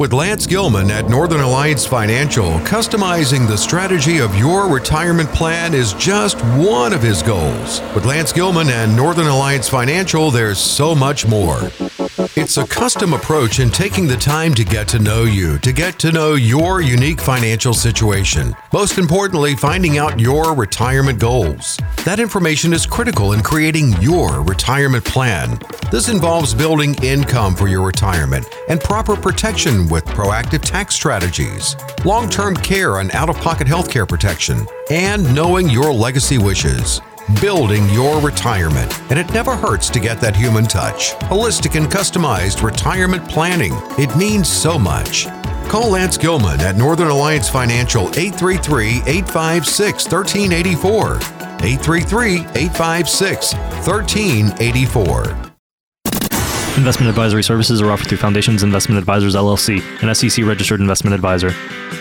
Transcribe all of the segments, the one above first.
With Lance Gilman at Northern Alliance Financial, customizing the strategy of your retirement plan is just one of his goals. With Lance Gilman and Northern Alliance Financial, there's so much more. It's a custom approach in taking the time to get to know you, to get to know your unique financial situation. Most importantly, finding out your retirement goals. That information is critical in creating your retirement plan. This involves building income for your retirement and proper protection with proactive tax strategies, long-term care and out-of-pocket healthcare protection, and knowing your legacy wishes. Building your retirement, and it never hurts to get that human touch. Holistic and customized retirement planning. It means so much. Call Lance Gilman at Northern Alliance Financial 833-856-1384. 833-856-1384. Investment advisory services are offered through Foundations Investment Advisors, LLC, an SEC-registered investment advisor.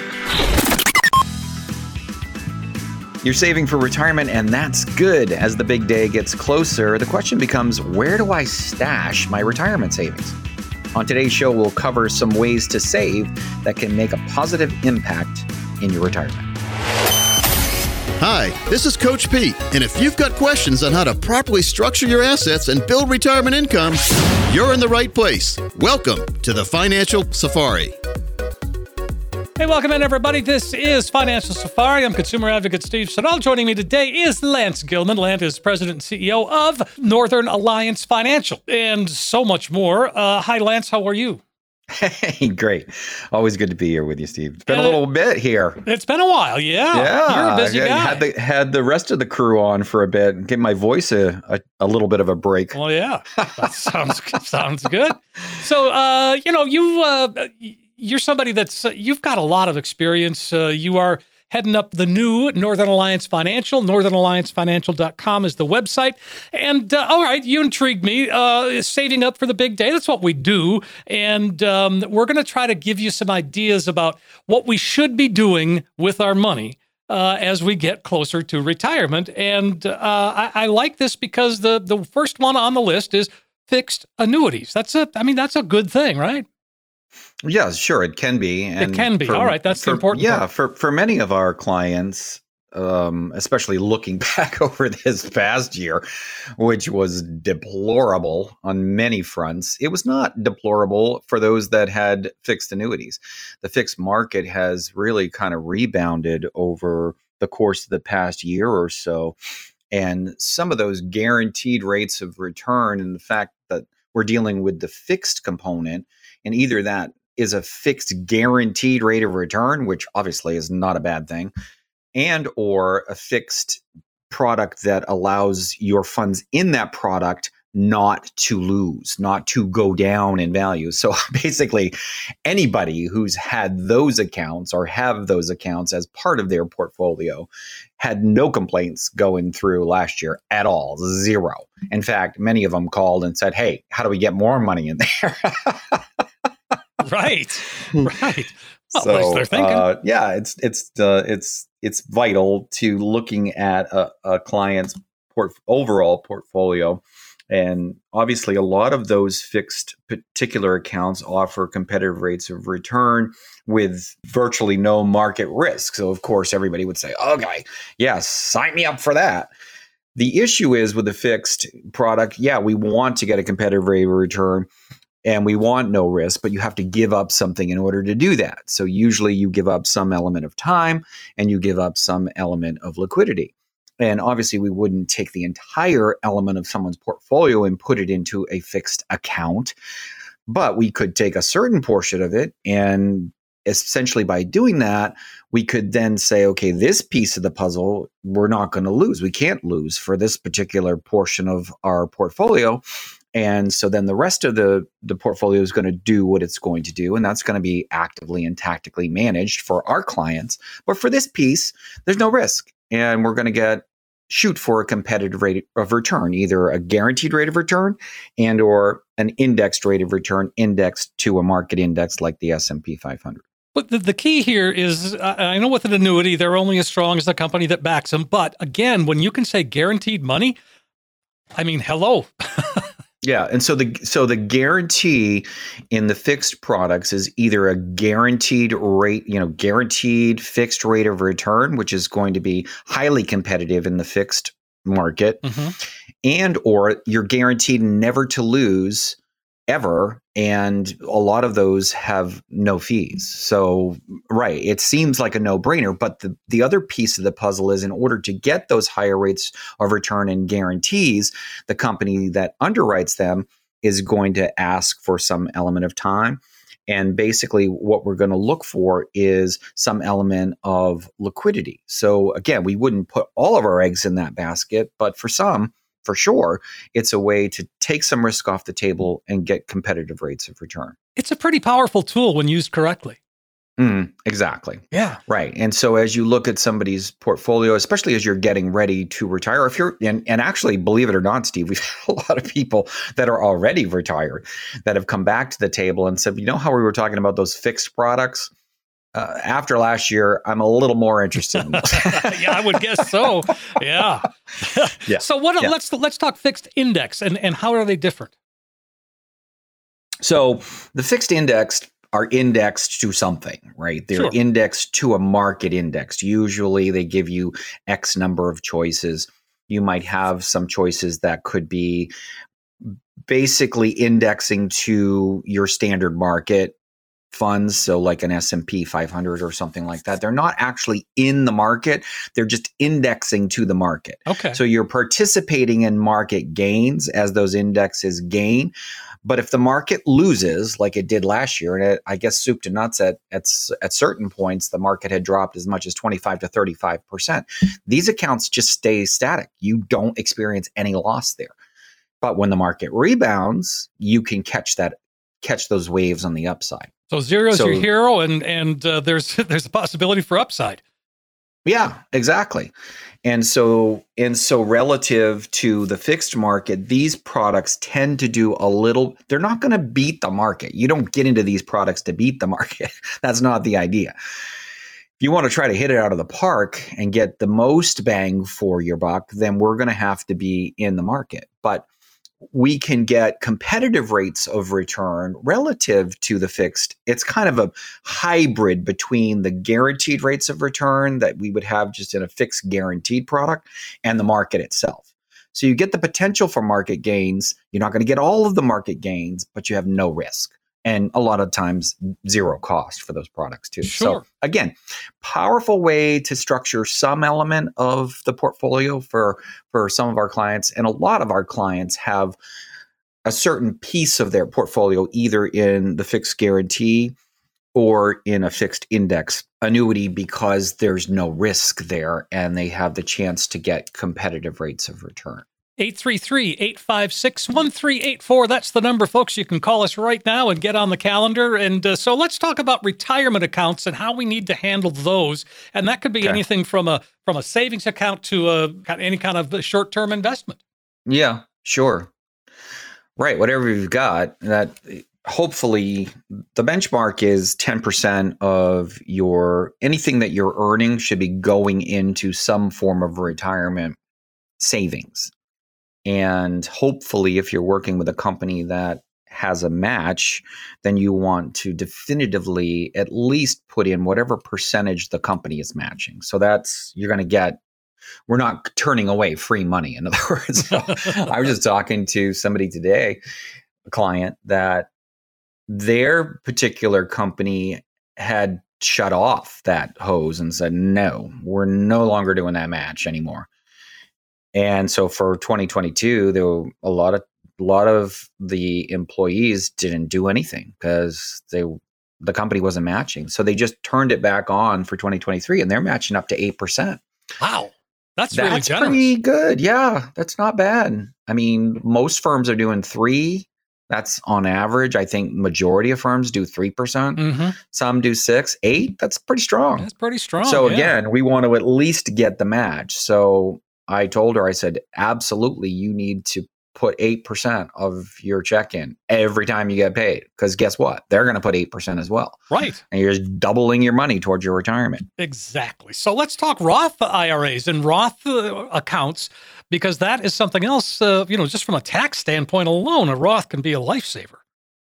You're saving for retirement, and that's good. As the big day gets closer, the question becomes, where do I stash my retirement savings? On today's show, we'll cover some ways to save that can make a positive impact in your retirement. Hi, this is Coach Pete, and if you've got questions on how to properly structure your assets and build retirement income, you're in the right place. Welcome to the Financial Safari. Hey, welcome in, everybody. This is Financial Safari. I'm consumer advocate Steve Siddall. Joining me today is Lance Gilman. Lance is president and CEO of Northern Alliance Financial and so much more. Hi, Lance. How are you? Hey, great. Always good to be here with you, Steve. It's been a little bit here. It's been a while, yeah. You're a busy guy. Had the rest of the crew on for a bit and give my voice a little bit of a break. Well, yeah. That sounds good. So, you're somebody you've got a lot of experience. You are heading up the new Northern Alliance Financial. NorthernAllianceFinancial.com is the website. And all right, you intrigued me. Saving up for the big day. That's what we do. And we're going to try to give you some ideas about what we should be doing with our money as we get closer to retirement. And I like this because the first one on the list is fixed annuities. That's a good thing, right? Yeah, sure. It can be. And it can be. All right. That's the important part. For many of our clients, especially looking back over this past year, which was deplorable on many fronts, it was not deplorable for those that had fixed annuities. The fixed market has really kind of rebounded over the course of the past year or so. And some of those guaranteed rates of return and the fact that we're dealing with the fixed component, and either that is a fixed guaranteed rate of return, which obviously is not a bad thing, and or a fixed product that allows your funds in that product not to lose, not to go down in value. So basically, anybody who's had those accounts or have those accounts as part of their portfolio had no complaints going through last year at all, zero. In fact, many of them called and said, hey, how do we get more money in there? Right. Well, So, at least they're thinking. It's vital to looking at a client's overall portfolio. And obviously, a lot of those fixed particular accounts offer competitive rates of return with virtually no market risk. So, of course, everybody would say, okay, yes, sign me up for that. The issue is with the fixed product, we want to get a competitive rate of return and we want no risk, but you have to give up something in order to do that. So usually you give up some element of time and you give up some element of liquidity. And obviously we wouldn't take the entire element of someone's portfolio and put it into a fixed account, but we could take a certain portion of it, and essentially by doing that, we could then say, okay, this piece of the puzzle, we're not going to lose. We can't lose for this particular portion of our portfolio. And so then the rest of the portfolio is going to do what it's going to do, and that's going to be actively and tactically managed for our clients. But for this piece, there's no risk, and we're going to shoot for a competitive rate of return, either a guaranteed rate of return and or an indexed rate of return indexed to a market index like the S&P 500. But the key here is, I know with an annuity, they're only as strong as the company that backs them. But again, when you can say guaranteed money, I mean, hello. Yeah, and so the guarantee in the fixed products is either a guaranteed rate, guaranteed fixed rate of return, which is going to be highly competitive in the fixed market, and or you're guaranteed never to lose ever, and a lot of those have no fees. So, right, it seems like a no-brainer, but the other piece of the puzzle is in order to get those higher rates of return and guarantees, the company that underwrites them is going to ask for some element of time. And basically what we're going to look for is some element of liquidity. So again, we wouldn't put all of our eggs in that basket, but for some, for sure, it's a way to take some risk off the table and get competitive rates of return. It's a pretty powerful tool when used correctly. Exactly. Yeah. Right. And so as you look at somebody's portfolio, especially as you're getting ready to retire, if you're, and actually, believe it or not, Steve, we've had a lot of people that are already retired that have come back to the table and said, how we were talking about those fixed products? After last year, I'm a little more interested in those. Yeah, I would guess so. Yeah. Yeah. So let's talk fixed index and how are they different? So the fixed index are indexed to something, right? They're indexed to a market index. Usually they give you X number of choices. You might have some choices that could be basically indexing to your standard market funds, so like an S&P 500 or something like that. They're not actually in the market. They're just indexing to the market. Okay. So you're participating in market gains as those indexes gain. But if the market loses, like it did last year, and I guess soup to nuts at certain points, the market had dropped as much as 25 to 35%. These accounts just stay static. You don't experience any loss there. But when the market rebounds, you can catch those waves on the upside. So zero's your hero, and there's a possibility for upside. Yeah, exactly. And so relative to the fixed market, these products tend to do they're not going to beat the market. You don't get into these products to beat the market. That's not the idea. If you want to try to hit it out of the park and get the most bang for your buck, then we're going to have to be in the market. But we can get competitive rates of return relative to the fixed. It's kind of a hybrid between the guaranteed rates of return that we would have just in a fixed guaranteed product and the market itself. So you get the potential for market gains. You're not going to get all of the market gains, but you have no risk. And a lot of times, zero cost for those products too. Sure. So again, powerful way to structure some element of the portfolio for some of our clients. And a lot of our clients have a certain piece of their portfolio either in the fixed guarantee or in a fixed index annuity because there's no risk there and they have the chance to get competitive rates of return. 833-856-1384. That's the number, folks. You can call us right now and get on the calendar. And so let's talk about retirement accounts and how we need to handle those. And that could be anything from a savings account to any kind of short-term investment. Yeah, sure. Right. Whatever you've got, that hopefully the benchmark is 10% of anything that you're earning should be going into some form of retirement savings. And hopefully, if you're working with a company that has a match, then you want to definitively at least put in whatever percentage the company is matching. So you're going to get, we're not turning away free money. In other words, so I was just talking to somebody today, a client, that their particular company had shut off that hose and said, no, we're no longer doing that match anymore. And so for 2022, there were a lot of the employees didn't do anything because the company wasn't matching. So they just turned it back on for 2023, and they're matching up to 8%. Wow. That's really generous. That's pretty good. Yeah, that's not bad. I mean, most firms are doing 3%. That's on average. I think majority of firms do 3%. Mm-hmm. Some do 6%, 8%. That's pretty strong. That's pretty strong. So again, we want to at least get the match. So I told her, I said, absolutely, you need to put 8% of your check in every time you get paid. Because guess what? They're going to put 8% as well. Right. And you're just doubling your money towards your retirement. Exactly. So let's talk Roth IRAs and Roth accounts, because that is something else, just from a tax standpoint alone, a Roth can be a lifesaver.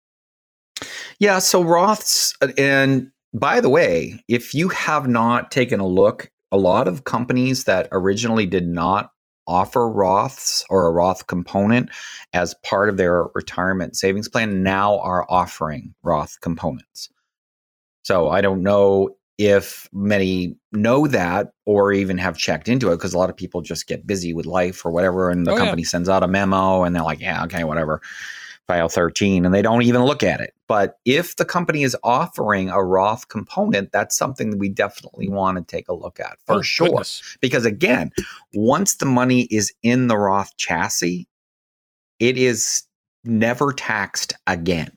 Yeah, so Roths, and by the way, if you have not taken a look, a lot of companies that originally did not offer Roths or a Roth component as part of their retirement savings plan now are offering Roth components. So I don't know if many know that or even have checked into it, because a lot of people just get busy with life or whatever, and the company sends out a memo and they're like, yeah, okay, whatever, file 13, and they don't even look at it. But if the company is offering a Roth component, that's something that we definitely want to take a look at for sure. Goodness. Because again, once the money is in the Roth chassis, it is never taxed again.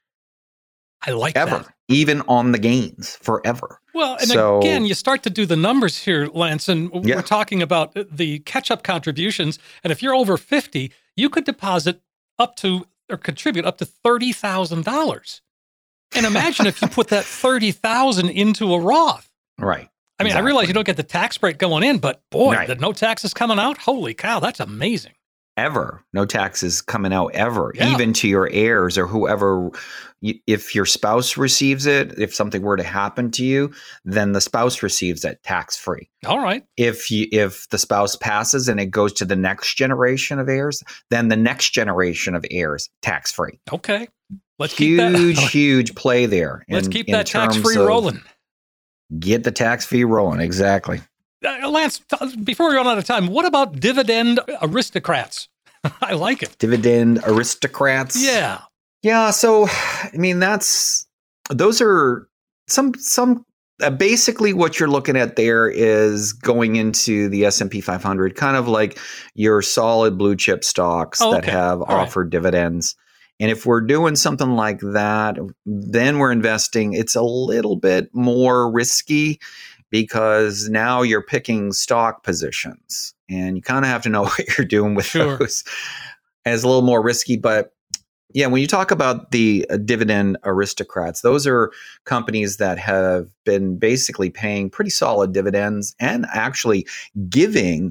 I like ever. that. Even on the gains, forever. Well, and again, you start to do the numbers here, Lance, and we're talking about the catch-up contributions. And if you're over 50, you could deposit up to or contribute up to $30,000. And imagine if you put that $30,000 into a Roth. Right. I mean, I realize you don't get the tax break going in, but boy, the no taxes coming out. Holy cow, that's amazing. Ever. No taxes coming out ever, even to your heirs or whoever. If your spouse receives it, if something were to happen to you, then the spouse receives it tax-free. All right. If the spouse passes and it goes to the next generation of heirs, then the next generation of heirs tax-free. Okay. Let's keep that. Huge play there. Let's keep that tax-free rolling. Get the tax-free rolling. Exactly. Lance, before we run out of time, what about dividend aristocrats? I like it. Dividend aristocrats? Yeah. Yeah, so, I mean, those are some basically what you're looking at there is going into the S&P 500, kind of like your solid blue chip stocks that have offered dividends. And if we're doing something like that, then we're investing. It's a little bit more risky because now you're picking stock positions and you kind of have to know what you're doing with those. And it's a little more risky, but yeah, when you talk about the dividend aristocrats, those are companies that have been basically paying pretty solid dividends and actually giving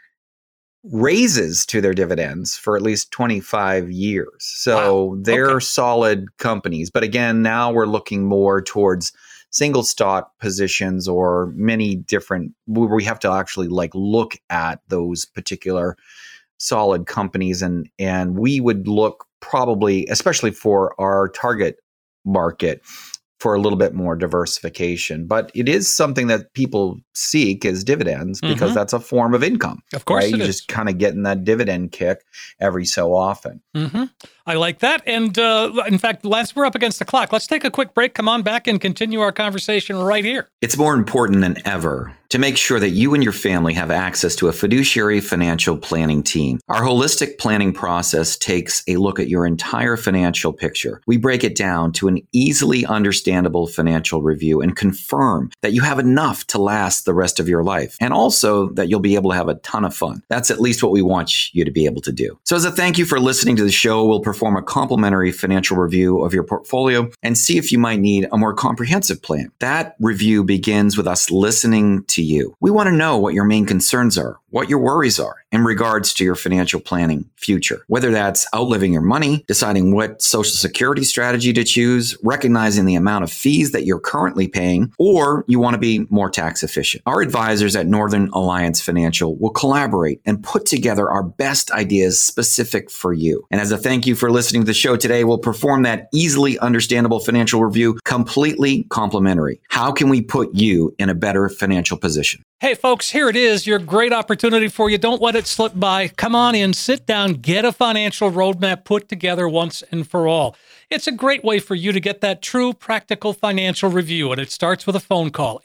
raises to their dividends for at least 25 years. So they're solid companies. But again, now we're looking more towards single stock positions or many different, where we have to actually look at those particular solid companies. And we would look probably, especially for our target market, for a little bit more diversification. But it is something that people seek as dividends because that's a form of income. Of course, right? You're just kind of getting that dividend kick every so often. Mm-hmm. I like that. And in fact, Lance, we're up against the clock. Let's take a quick break. Come on back and continue our conversation right here. It's more important than ever to make sure that you and your family have access to a fiduciary financial planning team. Our holistic planning process takes a look at your entire financial picture. We break it down to an easily understandable financial review and confirm that you have enough to last the rest of your life, and also that you'll be able to have a ton of fun. That's at least what we want you to be able to do. So as a thank you for listening to the show, we'll perform a complimentary financial review of your portfolio and see if you might need a more comprehensive plan. That review begins with us listening to you. We want to know what your main concerns are, what your worries are in regards to your financial planning future. Whether that's outliving your money, deciding what Social Security strategy to choose, recognizing the amount of fees that you're currently paying, or you want to be more tax efficient. Our advisors at Northern Alliance Financial will collaborate and put together our best ideas specific for you. And as a thank you for listening to the show today, we'll perform that easily understandable financial review completely complimentary. How can we put you in a better financial position? Hey, folks, here it is, your great opportunity for you. Don't let it slip by. Come on in, sit down, get a financial roadmap put together once and for all. It's a great way for you to get that true, practical financial review, and it starts with a phone call,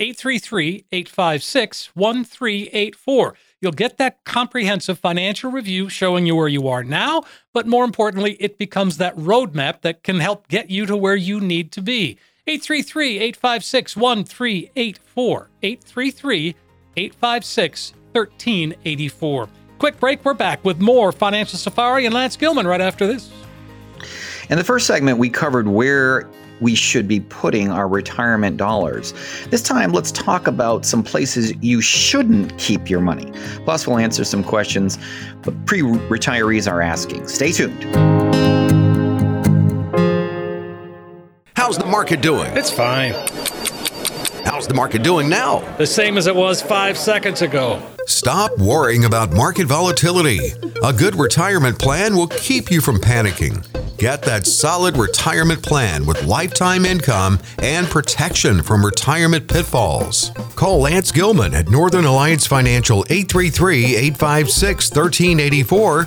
833-856-1384. You'll get that comprehensive financial review showing you where you are now, but more importantly, it becomes that roadmap that can help get you to where you need to be. 833-856-1384. 833-856-1384. Quick break. We're back with more Financial Safari and Lance Gilman right after this. In the first segment, we covered where we should be putting our retirement dollars. This time, let's talk about some places you shouldn't keep your money. Plus, we'll answer some questions pre-retirees are asking. Stay tuned. How's the market doing? It's fine. How's the market doing now? The same as it was 5 seconds ago. Stop worrying about market volatility. A good retirement plan will keep you from panicking. Get that solid retirement plan with lifetime income and protection from retirement pitfalls. Call Lance Gilman at Northern Alliance Financial 833-856-1384,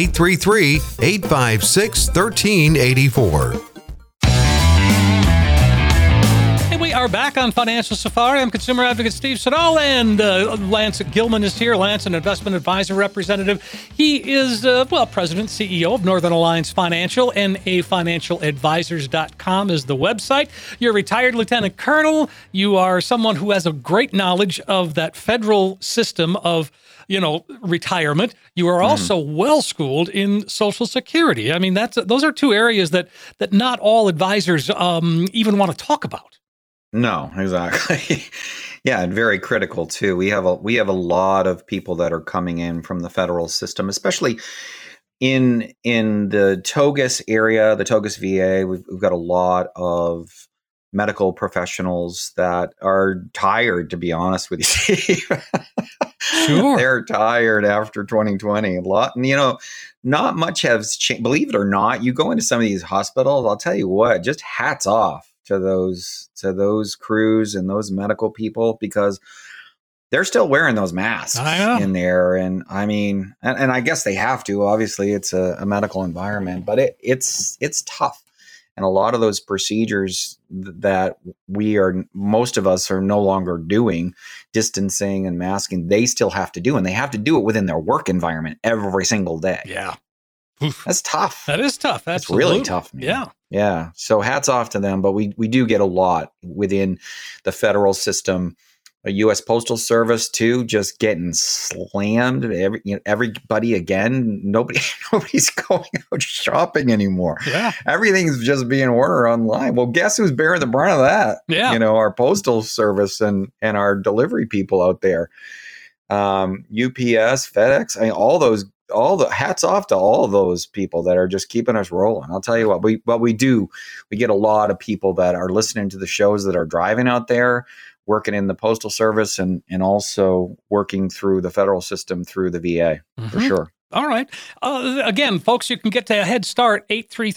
833-856-1384. We are back on Financial Safari. I'm consumer advocate Steve Siddall, and Lance Gilman is here. Lance, an investment advisor representative. He is, president, CEO of Northern Alliance Financial. NAFinancialadvisors.com is the website. You're a retired lieutenant colonel. You are someone who has a great knowledge of that federal system of retirement. You are also well-schooled in Social Security. I mean, those are two areas that not all advisors even want to talk about. No, exactly. Yeah, and very critical too. We have a lot of people that are coming in from the federal system, especially in the Togus area, the Togus VA. We've got a lot of medical professionals that are tired, to be honest with you, Steve. Sure. They're tired after 2020. A lot, not much has changed. Believe it or not, you go into some of these hospitals, I'll tell you what, just hats off to those crews and those medical people, because they're still wearing those masks in there. And I mean, and I guess they have to, obviously it's a medical environment, but it's tough. And a lot of those procedures that most of us are no longer doing, distancing and masking, they still have to do, and they have to do it within their work environment every single day. Yeah. That's tough. That is tough. That's really tough, man. Yeah. Yeah. So hats off to them. But we do get a lot within the federal system. A U.S. Postal Service too, just getting slammed. Everybody again. Nobody's going out shopping anymore. Yeah. Everything's just being ordered online. Well, guess who's bearing the brunt of that? Yeah. Our Postal Service and our delivery people out there. UPS, FedEx, I mean, all the hats off to all of those people that are just keeping us rolling. I'll tell you what we get a lot of people that are listening to the shows that are driving out there, working in the Postal Service and also working through the federal system through the VA for sure. All right. Again, folks, you can get to a head start,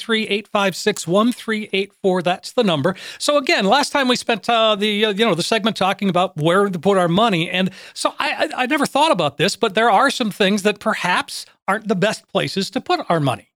833-856-1384. That's the number. So again, last time we spent the segment talking about where to put our money. And so I never thought about this, but there are some things that perhaps aren't the best places to put our money.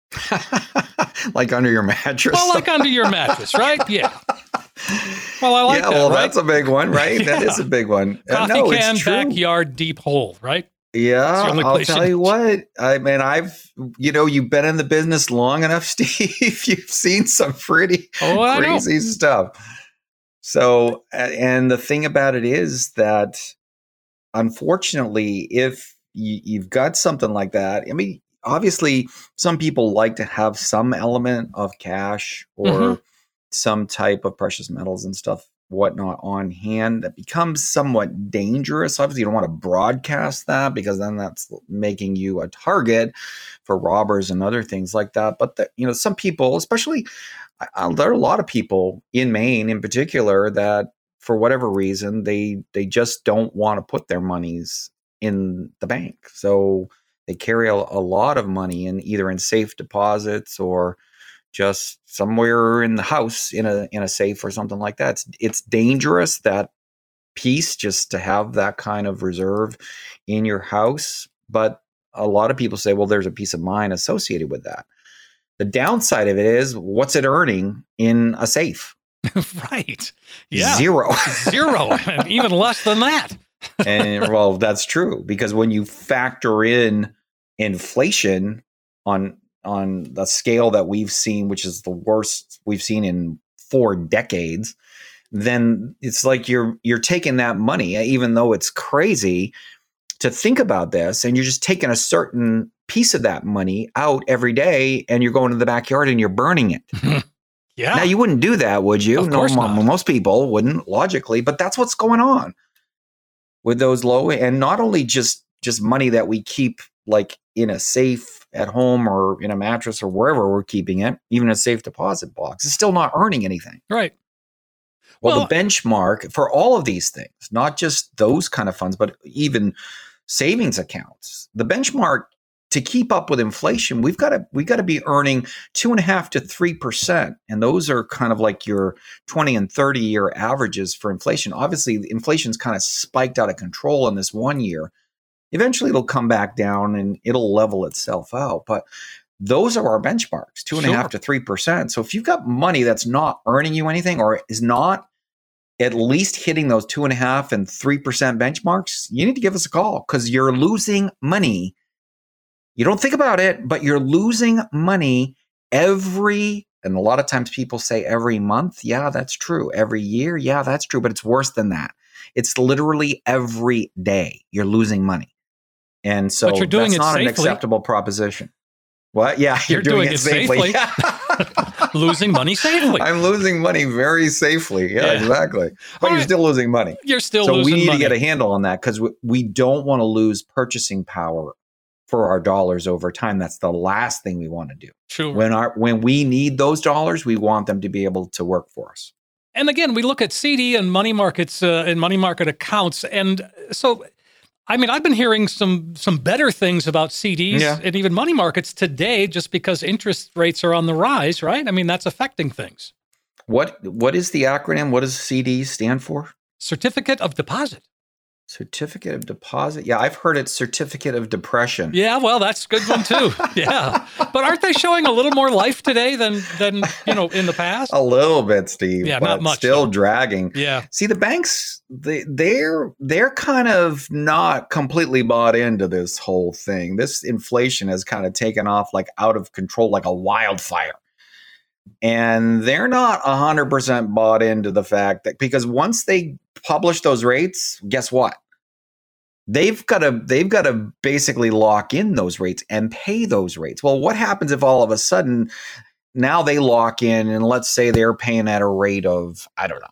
Like under your mattress? Well, like under your mattress, right? Yeah. Well, I like that, well, right? that's a big one, right? Yeah. That is a big one. Coffee No, can, it's true. backyard, deep hole, right? Yeah, the only I'll place tell you what. I mean, you've been in the business long enough, Steve. You've seen some pretty crazy stuff. So, and the thing about it is that, unfortunately, if you've got something like that, I mean, obviously, some people like to have some element of cash or some type of precious metals and stuff, whatnot on hand. That becomes somewhat dangerous. Obviously, you don't want to broadcast that, because then that's making you a target for robbers and other things like that. But some people, especially, there are a lot of people in Maine in particular that, for whatever reason, they just don't want to put their monies in the bank. So they carry a lot of money either in safe deposits or just somewhere in the house in a safe or something like that. It's dangerous, that piece, just to have that kind of reserve in your house. But a lot of people say, well, there's a peace of mind associated with that. The downside of it is, what's it earning in a safe? Right. Yeah. Zero. And even less than that. And well, that's true, because when you factor in inflation on the scale that we've seen, which is the worst we've seen in 4 decades, then it's like you're taking that money, even though it's crazy to think about this, and you're just taking a certain piece of that money out every day, and you're going to the backyard and you're burning it. Yeah. Now, you wouldn't do that, would you? Of course not. Most people wouldn't, logically, but that's what's going on with those low, and not only just money that we keep like in a safe at home or in a mattress or wherever we're keeping it, even a safe deposit box, it's still not earning anything. Right. Well, the benchmark for all of these things, not just those kind of funds, but even savings accounts, the benchmark to keep up with inflation, we've got to be earning 2.5% to 3%, and those are kind of like your 20 and 30-year averages for inflation. Obviously, inflation's kind of spiked out of control in this 1 year. Eventually, it'll come back down and it'll level itself out. But those are our benchmarks, 2.5% to 3%. So if you've got money that's not earning you anything or is not at least hitting those 2.5% and 3% benchmarks, you need to give us a call because you're losing money. You don't think about it, but you're losing money and a lot of times people say every month. Yeah, that's true. Every year. Yeah, that's true. But it's worse than that. It's literally every day you're losing money. And so but you're doing that's not safely. an acceptable proposition. What? Yeah, you're doing it safely. Losing money safely. I'm losing money very safely. Yeah, exactly. But you're still losing money. You're still losing money. So we need to get a handle on that because we don't want to lose purchasing power for our dollars over time. That's the last thing we want to do. Sure. When we need those dollars, we want them to be able to work for us. And again, we look at CD and money markets and money market accounts. And so, I mean, I've been hearing some better things about CDs and even money markets today just because interest rates are on the rise, right? I mean, that's affecting things. What is the acronym? What does CD stand for? Certificate of Deposit. Certificate of Deposit. Yeah, I've heard it's Certificate of Depression. Yeah, well, that's a good one too. Yeah, but aren't they showing a little more life today than in the past? A little bit, Steve. Yeah, but not much. Still dragging. Yeah. See, the banks they're kind of not completely bought into this whole thing. This inflation has kind of taken off like out of control, like a wildfire. And they're not 100% bought into the fact that because once they publish those rates, guess what? They've got to basically lock in those rates and pay those rates. Well, what happens if all of a sudden now they lock in and let's say they're paying at a rate of, I don't know,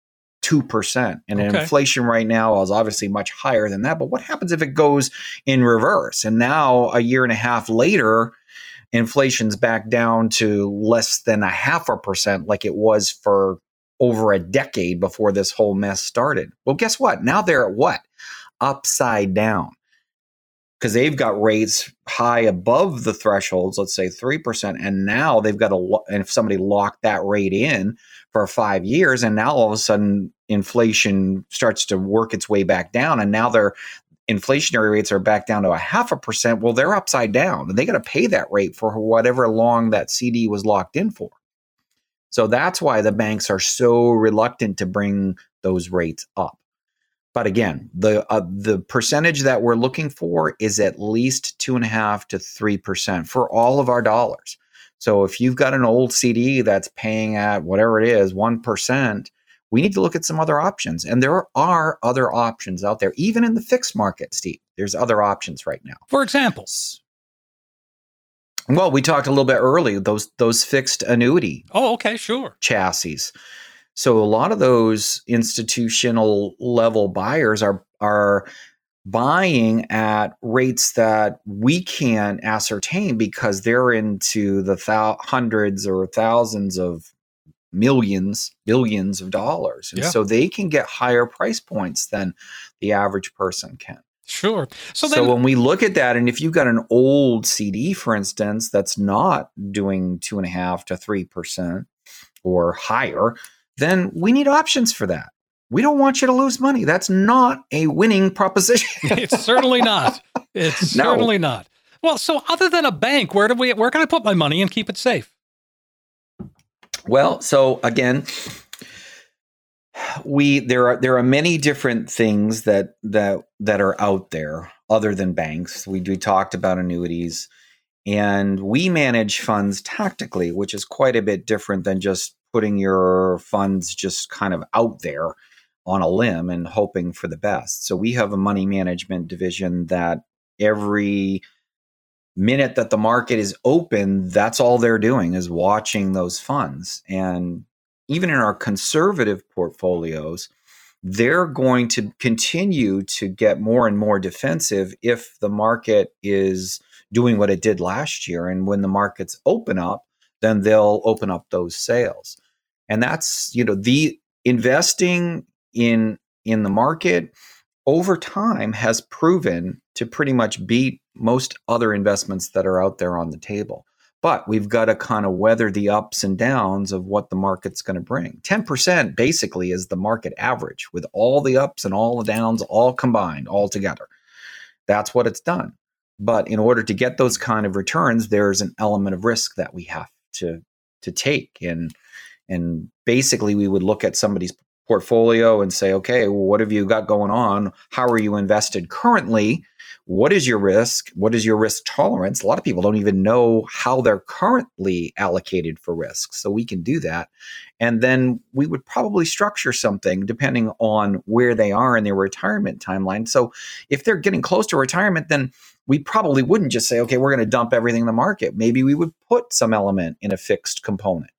2%. And inflation right now is obviously much higher than that. But what happens if it goes in reverse? And now a year and a half later, inflation's back down to less than 0.5% like it was for over a decade before this whole mess started. Well, guess what? Now they're at what? Upside down. Because they've got rates high above the thresholds, let's say 3%, and now they've got and if somebody locked that rate in for 5 years, and now all of a sudden inflation starts to work its way back down, and now their inflationary rates are back down to 0.5%, well, they're upside down, and they got to pay that rate for whatever long that CD was locked in for. So that's why the banks are so reluctant to bring those rates up. But again, the percentage that we're looking for is at least 2.5% to 3% for all of our dollars. So if you've got an old CD that's paying at whatever it is, 1%, we need to look at some other options. And there are other options out there, even in the fixed market, Steve. There's other options right now. For example? Well, we talked a little bit earlier, those fixed annuity. Oh, okay, sure. Chassis. So a lot of those institutional level buyers are buying at rates that we can't ascertain because they're into the hundreds or thousands of millions, billions of dollars. And so they can get higher price points than the average person can. Sure. So when we look at that, and if you've got an old CD, for instance, that's not doing 2.5% to 3% or higher, then we need options for that. We don't want you to lose money. That's not a winning proposition. It's certainly not. It's certainly not. Well, so other than a bank, where can I put my money and keep it safe? Well, so again, there are many different things that are out there other than banks. We talked about annuities, and we manage funds tactically, which is quite a bit different than just putting your funds just kind of out there on a limb and hoping for the best. So we have a money management division that every minute that the market is open, that's all they're doing is watching those funds. And even in our conservative portfolios, they're going to continue to get more and more defensive if the market is doing what it did last year. And when the markets open up, then they'll open up those sales. And that's, the investing in the market over time has proven to pretty much beat most other investments that are out there on the table. But we've got to kind of weather the ups and downs of what the market's going to bring. 10% basically is the market average with all the ups and all the downs all combined, all together. That's what it's done. But in order to get those kind of returns, there's an element of risk that we have to take. And basically we would look at somebody's portfolio and say, okay, well, what have you got going on? How are you invested currently? What is your risk? What is your risk tolerance? A lot of people don't even know how they're currently allocated for risk. So we can do that. And then we would probably structure something depending on where they are in their retirement timeline. So if they're getting close to retirement, then we probably wouldn't just say, okay, we're going to dump everything in the market. Maybe we would put some element in a fixed component,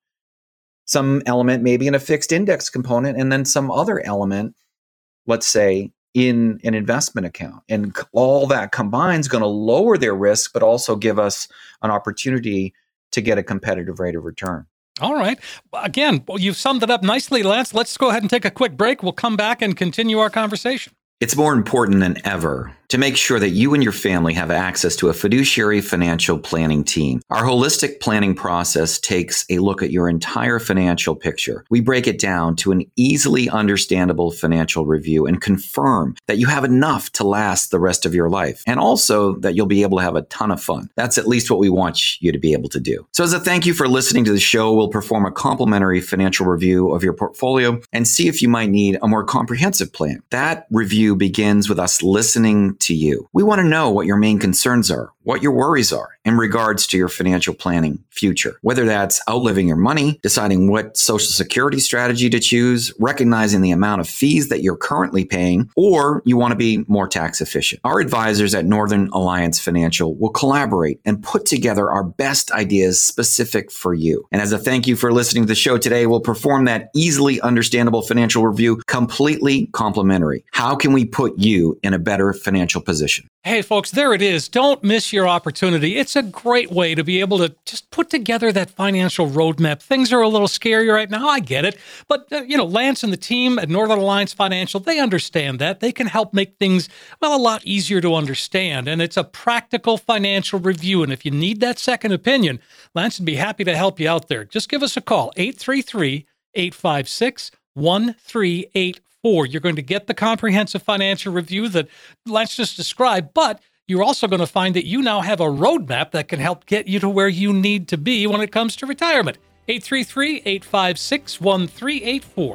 some element maybe in a fixed index component, and then some other element, let's say, in an investment account. And all that combined is going to lower their risk, but also give us an opportunity to get a competitive rate of return. All right. Again, you've summed it up nicely, Lance. Let's go ahead and take a quick break. We'll come back and continue our conversation. It's more important than ever to make sure that you and your family have access to a fiduciary financial planning team. Our holistic planning process takes a look at your entire financial picture. We break it down to an easily understandable financial review and confirm that you have enough to last the rest of your life, and also that you'll be able to have a ton of fun. That's at least what we want you to be able to do. So as a thank you for listening to the show, we'll perform a complimentary financial review of your portfolio and see if you might need a more comprehensive plan. That review begins with us listening to you. We want to know what your main concerns are, what your worries are in regards to your financial planning future, whether that's outliving your money, deciding what Social Security strategy to choose, recognizing the amount of fees that you're currently paying, or you want to be more tax efficient. Our advisors at Northern Alliance Financial will collaborate and put together our best ideas specific for you. And as a thank you for listening to the show today, we'll perform that easily understandable financial review completely complimentary. How can we put you in a better financial position? Hey, folks, there it is. Don't miss your opportunity. It's a great way to be able to just put together that financial roadmap. Things are a little scary right now. I get it. But, Lance and the team at Northern Alliance Financial, they understand that. They can help make things, a lot easier to understand. And it's a practical financial review. And if you need that second opinion, Lance would be happy to help you out there. Just give us a call, 833-856-1384. You're going to get the comprehensive financial review that Lance just described, but you're also going to find that you now have a roadmap that can help get you to where you need to be when it comes to retirement. 833-856-1384.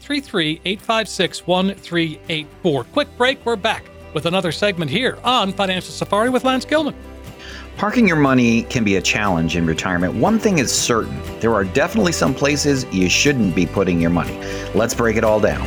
833-856-1384. Quick break. We're back with another segment here on Financial Safari with Lance Gilman. Parking your money can be a challenge in retirement. One thing is certain, there are definitely some places you shouldn't be putting your money. Let's break it all down.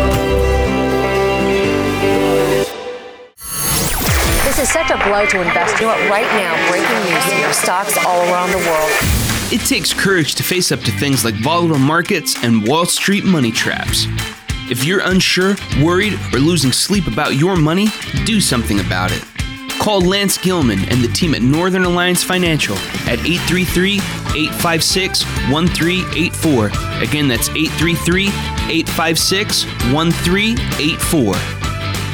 This is such a blow to investors. Right now, breaking news here, stocks all around the world. It takes courage to face up to things like volatile markets and Wall Street money traps. If you're unsure, worried, or losing sleep about your money, do something about it. Call Lance Gilman and the team at Northern Alliance Financial at 833-856-1384. Again, that's 833-856-1384.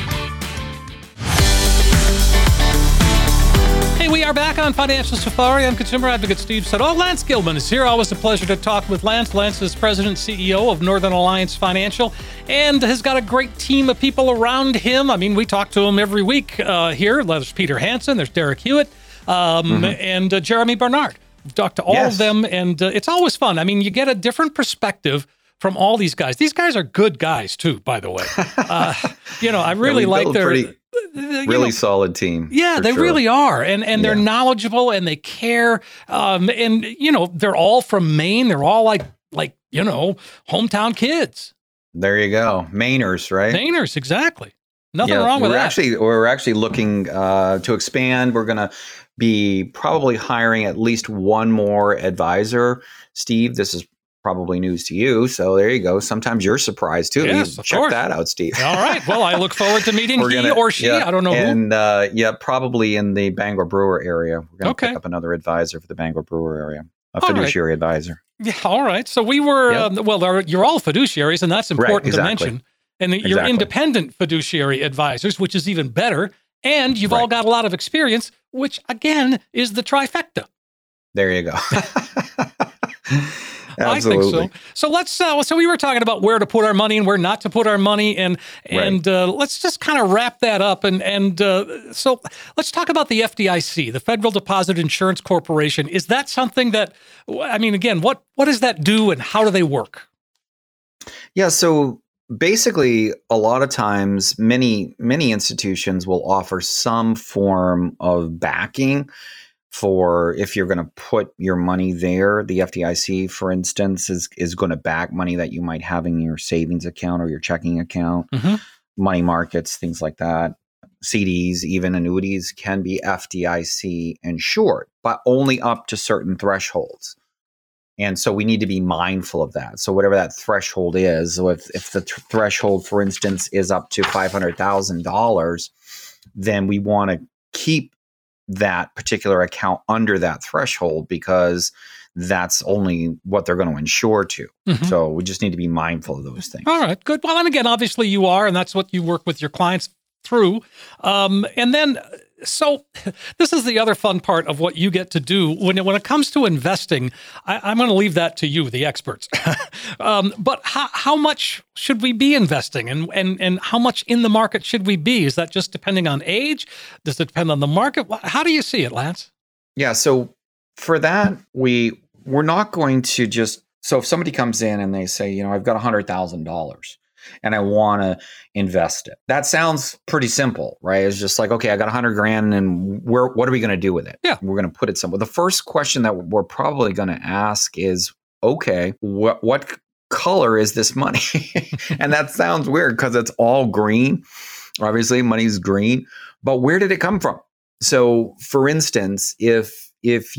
We are back on Financial Safari. I'm consumer advocate Steve Siddall. Lance Gilman is here. Always a pleasure to talk with Lance. Lance is president and CEO of Northern Alliance Financial and has got a great team of people around him. I mean, we talk to him every week here. There's Peter Hansen, there's Derek Hewitt, and Jeremy Bernard. We've talked to all of them, and it's always fun. I mean, you get a different perspective from all these guys. These guys are good guys, too, by the way. I really like their... Really solid team. Yeah, they really are. And they're knowledgeable and they care. They're all from Maine. They're all like hometown kids. There you go. Mainers, right? Mainers, exactly. Nothing wrong with that. We're actually looking to expand. We're going to be probably hiring at least one more advisor. Steve, this is probably news to you. So there you go. Sometimes you're surprised too. Yes, Check that out, Steve. All right. Well, I look forward to meeting he or she. I don't know who. And probably in the Bangor Brewer area. We're going to pick up another advisor for the Bangor Brewer area, a fiduciary advisor. Yeah. All right. So we were, you're all fiduciaries, and that's important to mention. And you're independent fiduciary advisors, which is even better. And you've all got a lot of experience, which again is the trifecta. There you go. I Absolutely. think so. So let's. So we were talking about where to put our money and where not to put our money, and let's just kind of wrap that up. And so let's talk about the FDIC, the Federal Deposit Insurance Corporation. Is that something that? I mean, again, what does that do, and how do they work? Yeah. So basically, a lot of times, many institutions will offer some form of backing for if you're going to put your money there. The FDIC, for instance, is going to back money that you might have in your savings account or your checking account, money markets, things like that. CDs, even annuities can be FDIC insured, but only up to certain thresholds. And so we need to be mindful of that. So whatever that threshold is, so if the threshold, for instance, is up to $500,000, then we want to keep that particular account under that threshold because that's only what they're going to insure to. So we just need to be mindful of those things. All right, good. Well, and again, obviously you are, and that's what you work with your clients through. And then, so this is the other fun part of what you get to do when it comes to investing. I'm going to leave that to you, the experts. But how much should we be investing, and how much in the market should we be? Is that just depending on age? Does it depend on the market? How do you see it, Lance? Yeah. So for that, we're not going to just. So if somebody comes in and they say, I've got $100,000. and I want to invest it. That sounds pretty simple, right? It's just like, okay, I got $100,000 and what are we going to do with it? Yeah. We're going to put it somewhere. The first question that we're probably going to ask is, okay, what color is this money? And that sounds weird because it's all green. Obviously, money's green, but where did it come from? So for instance, if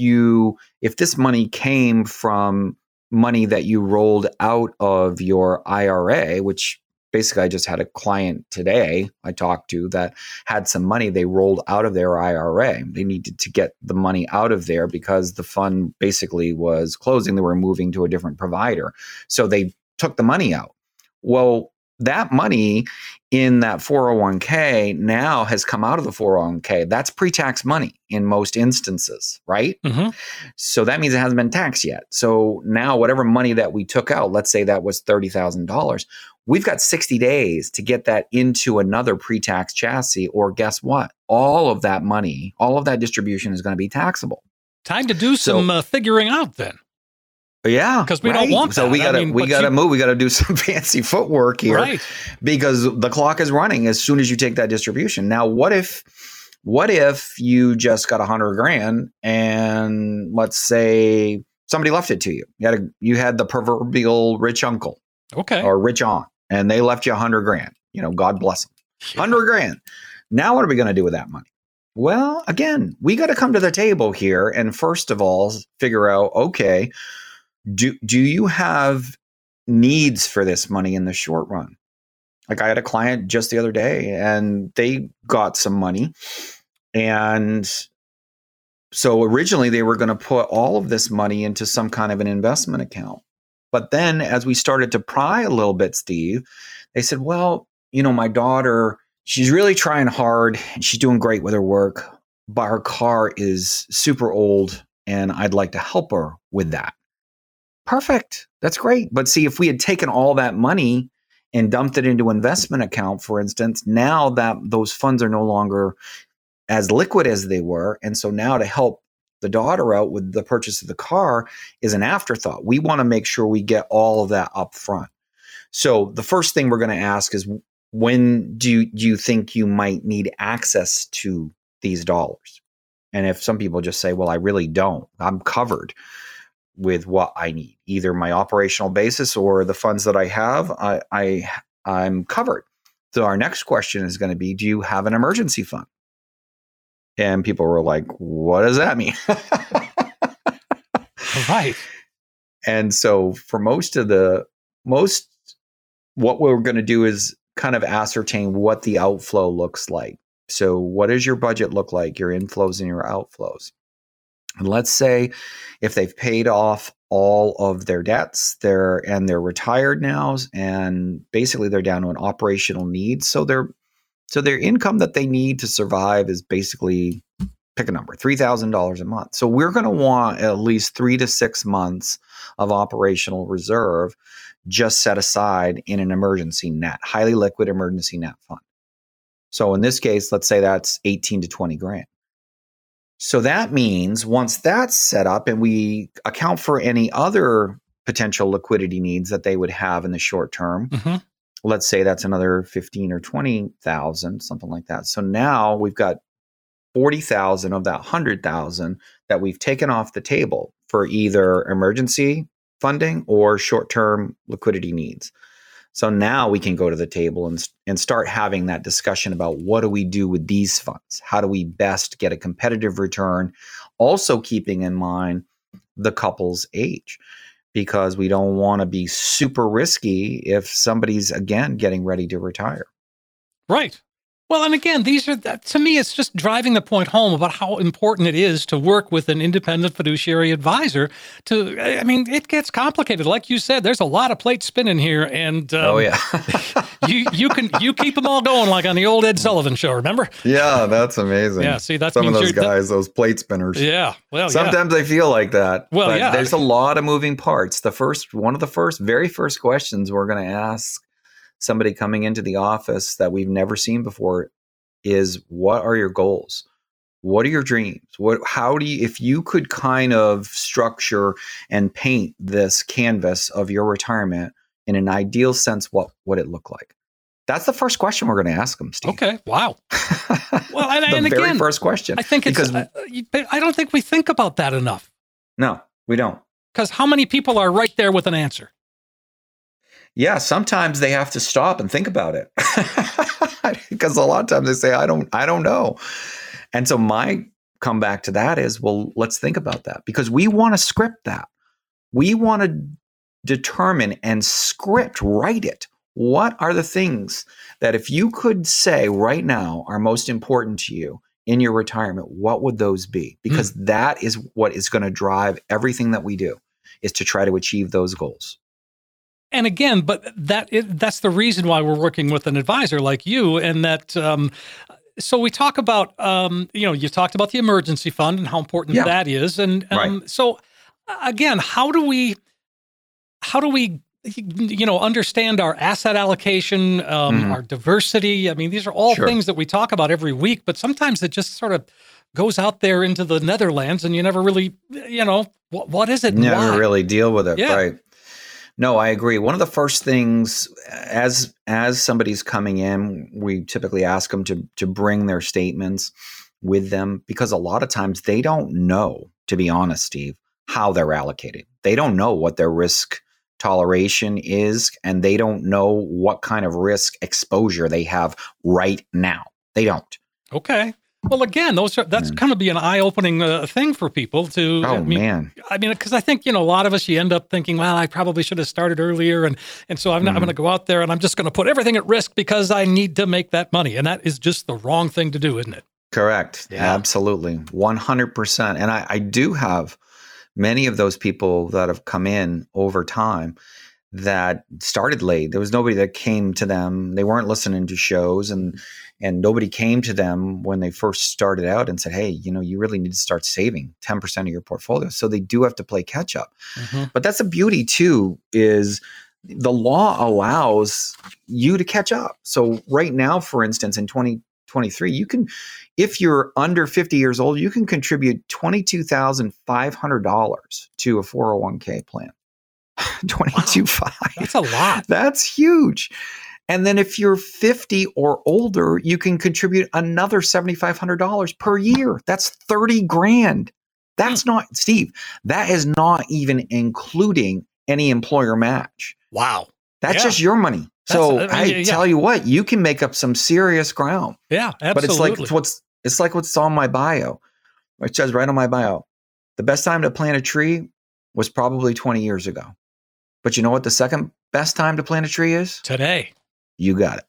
this money came from money that you rolled out of your IRA, which basically I just had a client today I talked to that had some money they rolled out of their IRA. They needed to get the money out of there because the fund basically was closing. They were moving to a different provider. So they took the money out. Well, that money in that 401k now has come out of the 401k. That's pre-tax money in most instances, right? Mm-hmm. So that means it hasn't been taxed yet. So now whatever money that we took out, let's say that was $30,000, we've got 60 days to get that into another pre-tax chassis, or guess what? All of that money, all of that distribution is going to be taxable. Time to do some figuring out then. Yeah, because we don't want that. So we got to move. We got to do some fancy footwork here, right? Because the clock is running as soon as you take that distribution. Now, what if you just got $100,000 and let's say somebody left it to you? You had the proverbial rich uncle, okay, or rich aunt, and they left you $100,000. God bless them. $100,000. Now, what are we going to do with that money? Well, again, we got to come to the table here and first of all figure out, okay, do you have needs for this money in the short run? Like I had a client just the other day and they got some money. And so originally they were going to put all of this money into some kind of an investment account. But then as we started to pry a little bit, Steve, they said, well, my daughter, she's really trying hard and she's doing great with her work, but her car is super old and I'd like to help her with that. Perfect. That's great. But see, if we had taken all that money and dumped it into investment account, for instance, now that those funds are no longer as liquid as they were. And so now to help the daughter out with the purchase of the car is an afterthought. We want to make sure we get all of that up front. So the first thing we're going to ask is, when do you think you might need access to these dollars? And if some people just say, well, I really don't, I'm covered with what I need, either my operational basis or the funds that I have, I'm covered. So our next question is going to be, do you have an emergency fund? And people were like, what does that mean? Right. And so for most, what we're going to do is kind of ascertain what the outflow looks like. So what does your budget look like, your inflows and your outflows? And let's say if they've paid off all of their debts, they're retired now, and basically they're down to an operational need. So their income that they need to survive is basically, pick a number, $3,000 a month. So we're going to want at least 3 to 6 months of operational reserve just set aside in an emergency net, highly liquid emergency net fund. So in this case, let's say that's 18 to 20 grand. So that means once that's set up and we account for any other potential liquidity needs that they would have in the short term, let's say that's another 15 or 20,000, something like that. So now we've got 40,000 of that 100,000 that we've taken off the table for either emergency funding or short-term liquidity needs. So now we can go to the table and start having that discussion about what do we do with these funds? How do we best get a competitive return? Also keeping in mind the couple's age, because we don't want to be super risky if somebody's, again, getting ready to retire. Right. Well, and again, these are, to me, it's just driving the point home about how important it is to work with an independent fiduciary advisor. It gets complicated. Like you said, there's a lot of plates spinning here, and you keep them all going, like on the old Ed Sullivan Show. Remember? Yeah, that's amazing. Yeah, see, that's some of those guys, those plate spinners. Yeah, well, sometimes I feel like that. Well, but there's a lot of moving parts. One of the very first questions we're going to ask somebody coming into the office that we've never seen before is, what are your goals? What are your dreams? If you could kind of structure and paint this canvas of your retirement in an ideal sense, what would it look like? That's the first question we're going to ask them, Steve. Okay. Wow. Well, the very first question. I think because I don't think we think about that enough. No, we don't. Because how many people are right there with an answer? Yeah, sometimes they have to stop and think about it because a lot of times they say, I don't know. And so my comeback to that is, well, let's think about that, because we want to script that. We want to determine and write it. What are the things that if you could say right now are most important to you in your retirement, what would those be? Because that is what is going to drive everything that we do, is to try to achieve those goals. And again, but that's the reason why we're working with an advisor like you. And that, so we talk about, you talked about the emergency fund and how important that is. And right. So again, how do we, understand our asset allocation, our diversity? I mean, these are all things that we talk about every week, but sometimes it just sort of goes out there into the Netherlands and you never really, what is it? Never really deal with it. Yeah. Right. No, I agree. One of the first things, as somebody's coming in, we typically ask them to bring their statements with them, because a lot of times they don't know, to be honest, Steve, how they're allocated. They don't know what their risk toleration is, and they don't know what kind of risk exposure they have right now. They don't. Okay. Well, again, that's kind of be an eye-opening thing for people to. Oh, man. I mean, because I think, a lot of us, you end up thinking, well, I probably should have started earlier. And so I'm going to go out there and I'm just going to put everything at risk because I need to make that money. And that is just the wrong thing to do, isn't it? Correct. Yeah. Absolutely. 100%. And I do have many of those people that have come in over time that started late. There was nobody that came to them. They weren't listening to shows, and nobody came to them when they first started out and said, hey, you really need to start saving 10% of your portfolio. So they do have to play catch up. But that's the beauty too, is the law allows you to catch up. So right now, for instance, in 2023, you can, if you're under 50 years old, you can contribute $22,500 to a 401k plan. 22.5. Wow, that's a lot. That's huge. And then if you're 50 or older, you can contribute another $7,500 per year. That's 30 grand. That's not, Steve, that is not even including any employer match. Wow. That's just your money. So I tell you what, you can make up some serious ground. Yeah, absolutely. But it's like what's on my bio. It says right on my bio, the best time to plant a tree was probably 20 years ago. But you know what the second best time to plant a tree is? Today. You got it.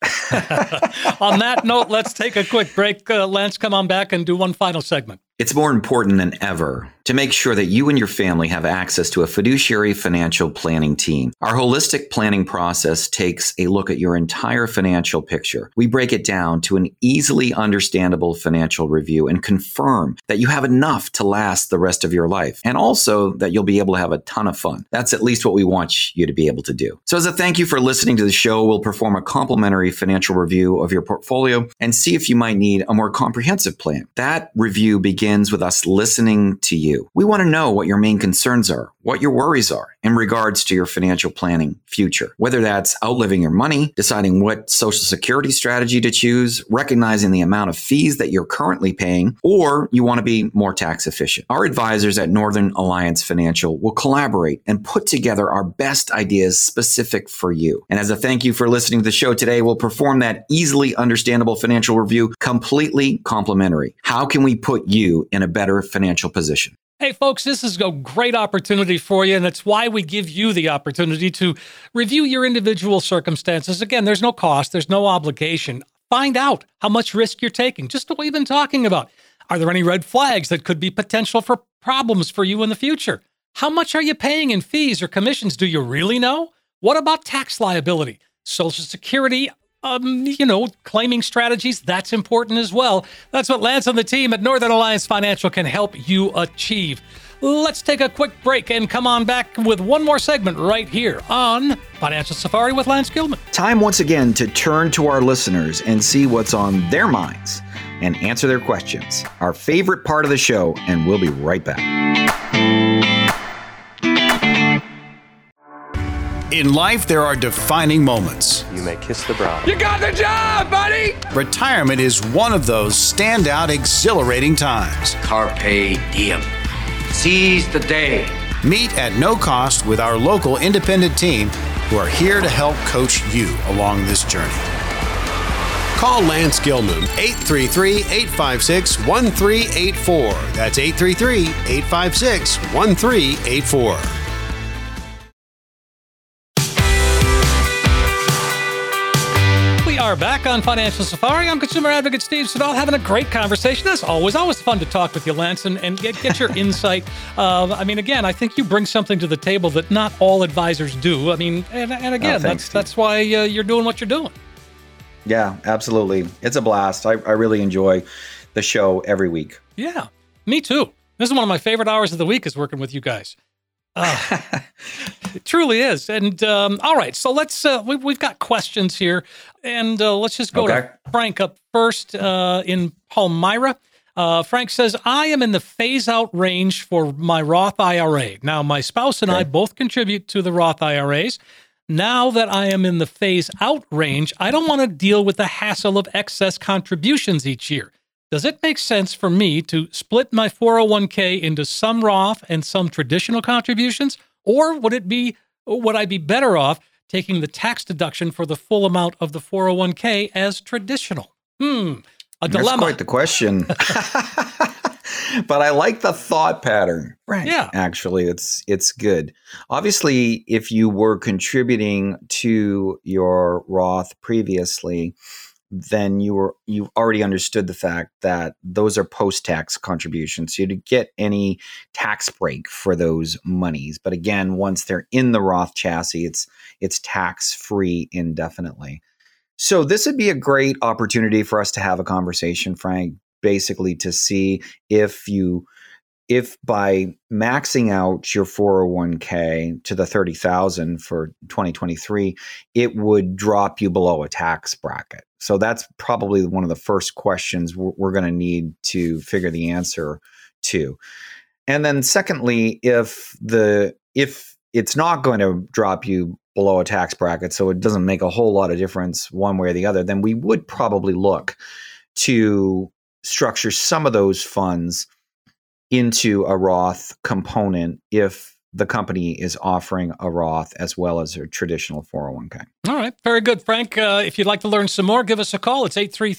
On that note, let's take a quick break. Lance, come on back and do one final segment. It's more important than ever to make sure that you and your family have access to a fiduciary financial planning team. Our holistic planning process takes a look at your entire financial picture. We break it down to an easily understandable financial review and confirm that you have enough to last the rest of your life, and also that you'll be able to have a ton of fun. That's at least what we want you to be able to do. So as a thank you for listening to the show, we'll perform a complimentary financial review of your portfolio and see if you might need a more comprehensive plan. That review begins with us listening to you. We want to know what your main concerns are, what your worries are in regards to your financial planning future, whether that's outliving your money, deciding what Social Security strategy to choose, recognizing the amount of fees that you're currently paying, or you want to be more tax efficient. Our advisors at Northern Alliance Financial will collaborate and put together our best ideas specific for you. And as a thank you for listening to the show today, we'll perform that easily understandable financial review completely complimentary. How can we put you in a better financial position? Hey, folks, this is a great opportunity for you, and it's why we give you the opportunity to review your individual circumstances. Again, there's no cost, there's no obligation. Find out how much risk you're taking, just what we've been talking about. Are there any red flags that could be potential for problems for you in the future? How much are you paying in fees or commissions? Do you really know? What about tax liability? Social Security, claiming strategies, that's important as well. That's what Lance and the team at Northern Alliance Financial can help you achieve. Let's take a quick break and come on back with one more segment right here on Financial Safari with Lance Gilman. Time once again to turn to our listeners and see what's on their minds and answer their questions. Our favorite part of the show, and we'll be right back. In life, there are defining moments. You may kiss the bride. You got the job, buddy! Retirement is one of those standout, exhilarating times. Carpe diem. Seize the day. Meet at no cost with our local independent team who are here to help coach you along this journey. Call Lance Gilman, 833-856-1384. That's 833-856-1384. Are back on Financial Safari. I'm consumer advocate Steve Siddall, having a great conversation. As always fun to talk with you, Lance, and get your insight. Again, I think you bring something to the table that not all advisors do. That's why you're doing what you're doing. Yeah, absolutely. It's a blast. I really enjoy the show every week. Yeah, me too. This is one of my favorite hours of the week is working with you guys. It truly is. And all right, so let's we've got questions here, and let's just go to Frank up first in Palmyra. Frank says, I am in the phase-out range for my Roth IRA. Now, my spouse and I both contribute to the Roth IRAs. Now that I am in the phase-out range, I don't want to deal with the hassle of excess contributions each year. Does it make sense for me to split my 401k into some Roth and some traditional contributions? Or would I be better off taking the tax deduction for the full amount of the 401k as traditional? A dilemma. That's quite the question. But I like the thought pattern. Right. Yeah. Actually, it's good. Obviously, if you were contributing to your Roth previously, then you've already understood the fact that those are post-tax contributions. So you don't get any tax break for those monies. But again, once they're in the Roth chassis, it's tax-free indefinitely. So this would be a great opportunity for us to have a conversation, Frank, basically to see if by maxing out your 401k to the $30,000 for 2023, it would drop you below a tax bracket. So that's probably one of the first questions we're going to need to figure the answer to. And then secondly, if it's not going to drop you below a tax bracket, so it doesn't make a whole lot of difference one way or the other, then we would probably look to structure some of those funds into a Roth component if the company is offering a Roth as well as a traditional 401k. All right. Very good, Frank. If you'd like to learn some more, give us a call. It's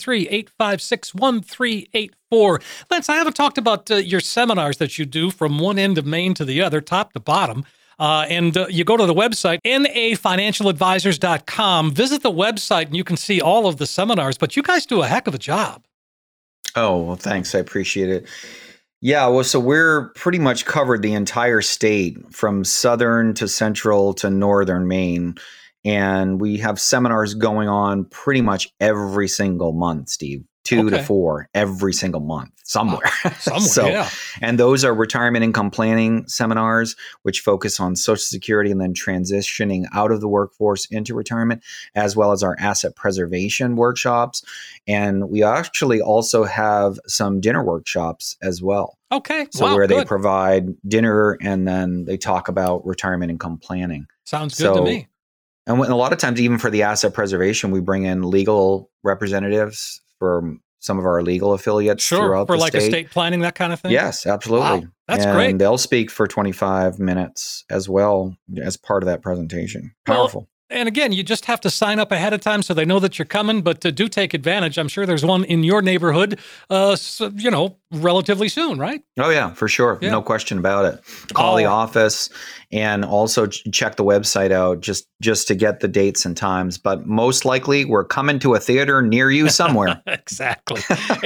833-856-1384. Lance, I haven't talked about your seminars that you do from one end of Maine to the other, top to bottom. And you go to the website, nafinancialadvisors.com. Visit the website and you can see all of the seminars. But you guys do a heck of a job. Oh, well, thanks. I appreciate it. Yeah, well, so we're pretty much covered the entire state from southern to central to northern Maine. And we have seminars going on pretty much every single month, Steve. 2 to 4 every single month somewhere. Yeah. And those are retirement income planning seminars, which focus on Social Security and then transitioning out of the workforce into retirement, as well as our asset preservation workshops. And we actually also have some dinner workshops as well. Okay. So where they provide dinner and then they talk about retirement income planning. Sounds good to me. And a lot of times, even for the asset preservation, we bring in legal representatives for some of our legal affiliates throughout the state. For like estate planning, that kind of thing? Yes, absolutely. Wow, that's great. And they'll speak for 25 minutes as well as part of that presentation. Powerful. Well, and again, you just have to sign up ahead of time so they know that you're coming, but do take advantage. I'm sure there's one in your neighborhood, relatively soon, right? Oh, yeah, for sure. Yeah. No question about it. Call the office and also check the website out just to get the dates and times. But most likely, we're coming to a theater near you somewhere. Exactly.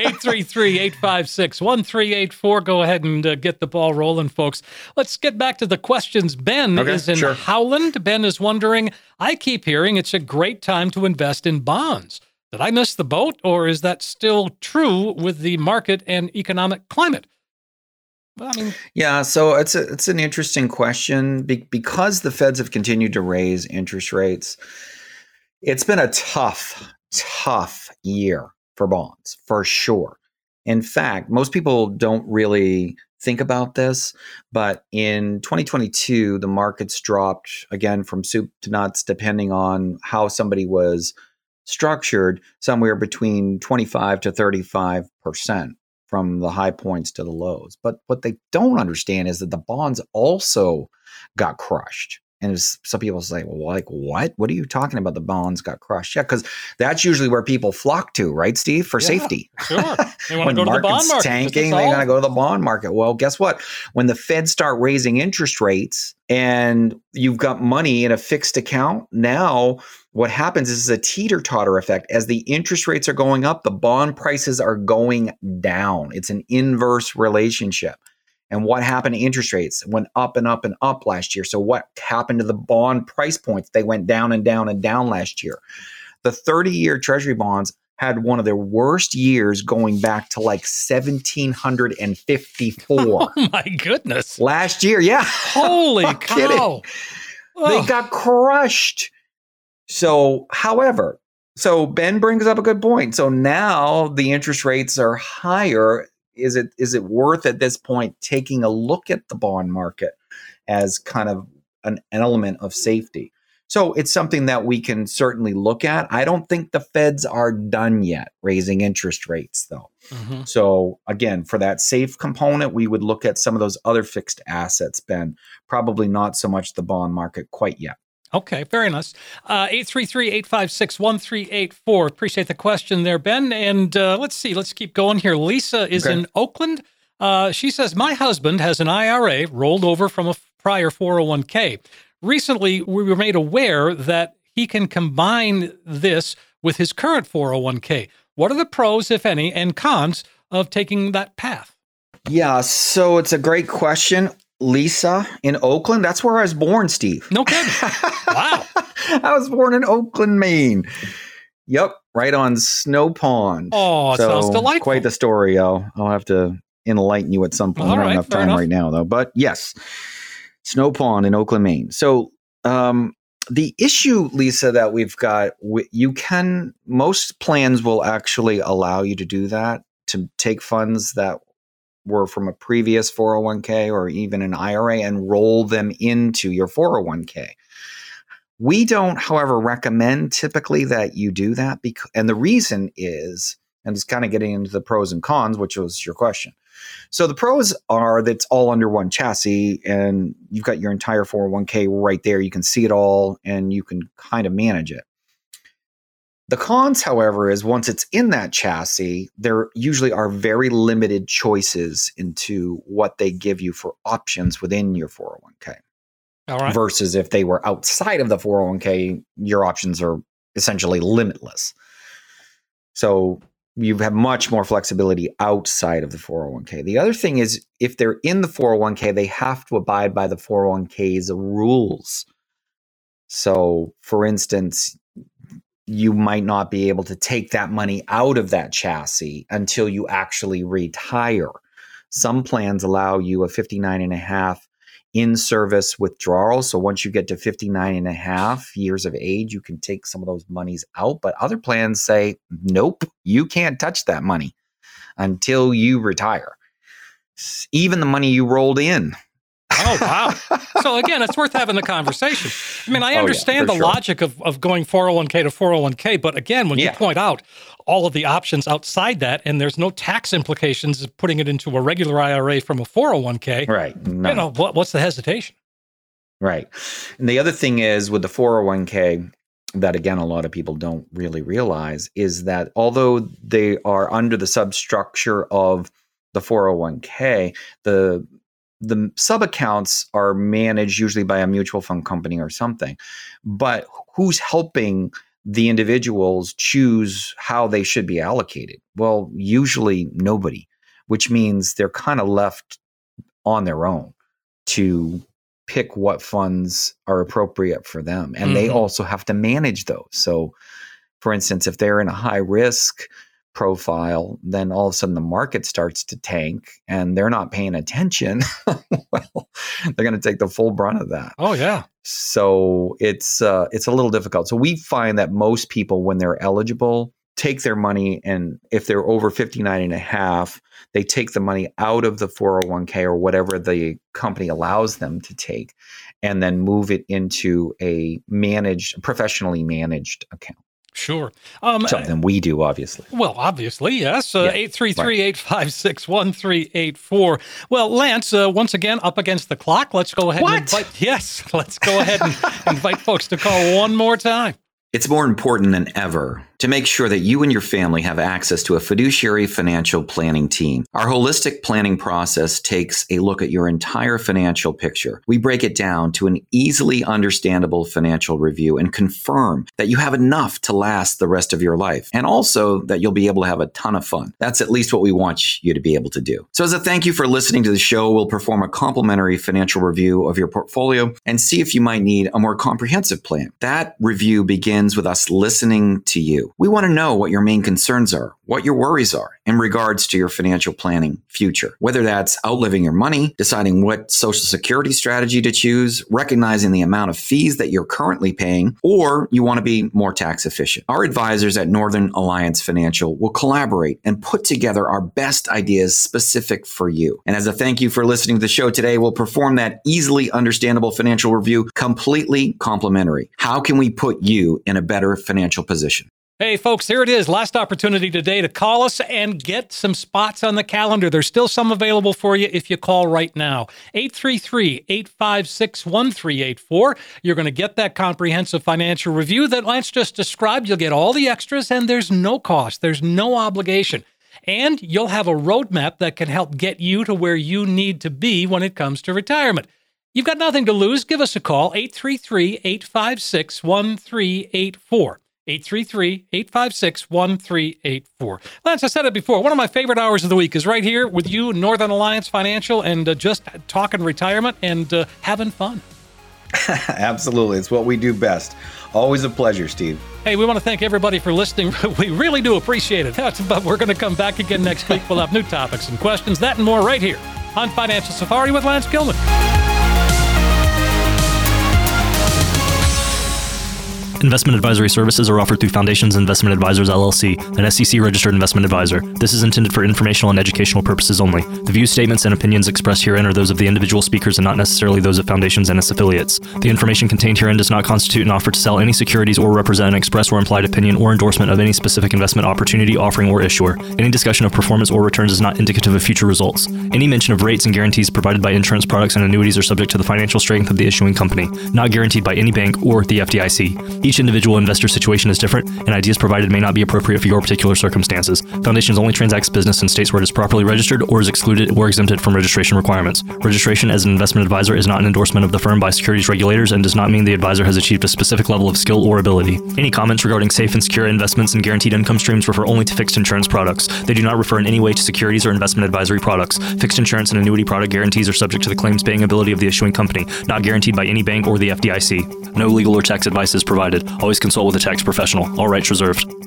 833-856-1384. Go ahead and get the ball rolling, folks. Let's get back to the questions. Ben is in Howland. Ben is wondering, I keep hearing it's a great time to invest in bonds. Did I miss the boat, or is that still true with the market and economic climate? Yeah, so it's an interesting question because the Feds have continued to raise interest rates. It's been a tough year for bonds, for sure. In fact, most people don't really think about this, but in 2022, the markets dropped again from soup to nuts, depending on how somebody was structured, somewhere between 25 to 35%. From the high points to the lows. But what they don't understand is that the bonds also got crushed. And some people say, well, like, what? What are you talking about? The bonds got crushed? Yeah, because that's usually where people flock to, right, Steve? For safety. Sure. They want to go to the bond market. Tanking, they're going to go to the bond market. Well, guess what? When the Fed start raising interest rates and you've got money in a fixed account, now what happens is a teeter-totter effect. As the interest rates are going up, the bond prices are going down. It's an inverse relationship. And what happened to interest rates? Went up and up and up last year. So what happened to the bond price points? They went down and down and down last year. The 30-year Treasury bonds had one of their worst years going back to like 1754. Oh, my goodness. Last year, yeah. Holy cow. They got crushed. So, however, Ben brings up a good point. So now the interest rates are higher. Is it worth at this point taking a look at the bond market as kind of an element of safety? So it's something that we can certainly look at. I don't think the Feds are done yet raising interest rates, though. Mm-hmm. So again, for that safe component, we would look at some of those other fixed assets, Ben. Probably not so much the bond market quite yet. Okay, very nice. 833-856-1384. Appreciate the question there, Ben. And let's see. Let's keep going here. Lisa is in Oakland. She says, my husband has an IRA rolled over from a prior 401k. Recently, we were made aware that he can combine this with his current 401k. What are the pros, if any, and cons of taking that path? Yeah, so it's a great question. Lisa in Oakland. That's where I was born, Steve. No kidding. Wow. I was born in Oakland, Maine. Yep. Right on Snow Pond. Oh, it sounds delightful. Quite the story. I'll have to enlighten you at some point. I don't have enough time right now, though. But yes, Snow Pond in Oakland, Maine. So the issue, Lisa, that we've got, most plans will actually allow you to do that, to take funds that were from a previous 401k or even an IRA and roll them into your 401k. We don't, however, recommend typically that you do that. And the reason is, and it's kind of getting into the pros and cons, which was your question. So the pros are that it's all under one chassis and you've got your entire 401k right there. You can see it all and you can kind of manage it. The cons, however, is once it's in that chassis, there usually are very limited choices into what they give you for options within your 401k. All right. Versus if they were outside of the 401k, your options are essentially limitless. So you have much more flexibility outside of the 401k. The other thing is if they're in the 401k, they have to abide by the 401k's rules. So for instance, you might not be able to take that money out of that chassis until you actually retire. Some plans allow you a 59.5 in-service withdrawal. So once you get to 59.5 years of age, you can take some of those monies out. But other plans say, nope, you can't touch that money until you retire. Even the money you rolled in. Oh, wow. So again, it's worth having the conversation. I mean, I understand the logic of going 401k to 401k, but again, when you point out all of the options outside that, and there's no tax implications of putting it into a regular IRA from a 401k, right? No. You know, what's the hesitation? Right. And the other thing is with the 401k that, again, a lot of people don't really realize is that although they are under the substructure of the 401k, the sub-accounts are managed usually by a mutual fund company or something. But who's helping the individuals choose how they should be allocated? Well, usually nobody, which means they're kind of left on their own to pick what funds are appropriate for them. And they also have to manage those. So, for instance, if they're in a high risk profile, then all of a sudden the market starts to tank and they're not paying attention. Well, they're going to take the full brunt of that. Oh, yeah. So it's a little difficult. So we find that most people, when they're eligible, take their money, and if they're over 59.5, they take the money out of the 401k or whatever the company allows them to take, and then move it into a professionally managed account. Sure. Something we do, obviously. Well, obviously, yes. 833-856-1384. Well, Lance, once again, up against the clock. Let's go ahead and let's go ahead and invite folks to call one more time. It's more important than ever to make sure that you and your family have access to a fiduciary financial planning team. Our holistic planning process takes a look at your entire financial picture. We break it down to an easily understandable financial review and confirm that you have enough to last the rest of your life, and also that you'll be able to have a ton of fun. That's at least what we want you to be able to do. So as a thank you for listening to the show, we'll perform a complimentary financial review of your portfolio and see if you might need a more comprehensive plan. That review begins with us listening to you. We want to know what your main concerns are, what your worries are in regards to your financial planning future, whether that's outliving your money, deciding what Social Security strategy to choose, recognizing the amount of fees that you're currently paying, or you want to be more tax efficient. Our advisors at Northern Alliance Financial will collaborate and put together our best ideas specific for you. And as a thank you for listening to the show today, we'll perform that easily understandable financial review completely complimentary. How can we put you in a better financial position? Hey, folks, here it is. Last opportunity today to call us and get some spots on the calendar. There's still some available for you if you call right now. 833-856-1384. You're going to get that comprehensive financial review that Lance just described. You'll get all the extras, and there's no cost. There's no obligation. And you'll have a roadmap that can help get you to where you need to be when it comes to retirement. You've got nothing to lose. Give us a call, 833-856-1384. 833-856-1384. Lance, I said it before, one of my favorite hours of the week is right here with you, Northern Alliance Financial, and just talking retirement and having fun. Absolutely. It's what we do best. Always a pleasure, Steve. Hey, we want to thank everybody for listening. We really do appreciate it. But we're going to come back again next week. We'll have new topics and questions, that and more right here on Financial Safari with Lance Gilman. Investment advisory services are offered through Foundations Investment Advisors, LLC, an SEC-registered investment advisor. This is intended for informational and educational purposes only. The views, statements, and opinions expressed herein are those of the individual speakers and not necessarily those of Foundations and its affiliates. The information contained herein does not constitute an offer to sell any securities or represent an express or implied opinion or endorsement of any specific investment opportunity, offering, or issuer. Any discussion of performance or returns is not indicative of future results. Any mention of rates and guarantees provided by insurance products and annuities are subject to the financial strength of the issuing company, not guaranteed by any bank or the FDIC. Each individual investor situation is different, and ideas provided may not be appropriate for your particular circumstances. Foundations only transacts business in states where it is properly registered or is excluded or exempted from registration requirements. Registration as an investment advisor is not an endorsement of the firm by securities regulators and does not mean the advisor has achieved a specific level of skill or ability. Any comments regarding safe and secure investments and guaranteed income streams refer only to fixed insurance products. They do not refer in any way to securities or investment advisory products. Fixed insurance and annuity product guarantees are subject to the claims-paying ability of the issuing company, not guaranteed by any bank or the FDIC. No legal or tax advice is provided. Always consult with a tax professional. All rights reserved.